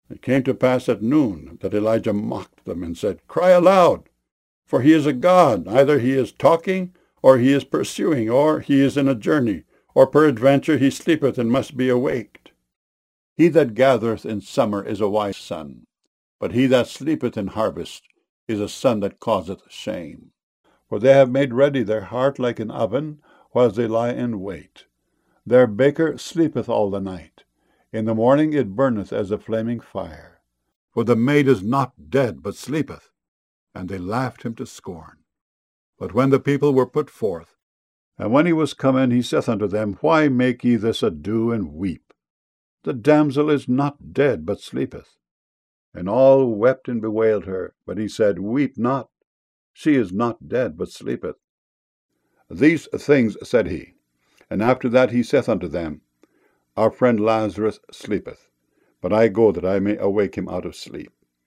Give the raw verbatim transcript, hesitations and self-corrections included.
It came to pass at noon that Elijah mocked them and said, Cry aloud, for he is a god. Either he is talking, or he is pursuing, or he is in a journey, or peradventure he sleepeth and must be awaked. He that gathereth in summer is a wise son, but he that sleepeth in harvest is a son that causeth shame. For they have made ready their heart like an oven, whilst they lie in wait. Their baker sleepeth all the night. In the morning it burneth as a flaming fire. For the maid is not dead, but sleepeth. And they laughed him to scorn. But when the people were put forth, and when he was come in, he saith unto them, Why make ye this ado, and weep? The damsel is not dead, but sleepeth. And all wept and bewailed her. But he said, Weep not. She is not dead, but sleepeth. These things said he. And after that he saith unto them, Our friend Lazarus sleepeth, but I go that I may awake him out of sleep.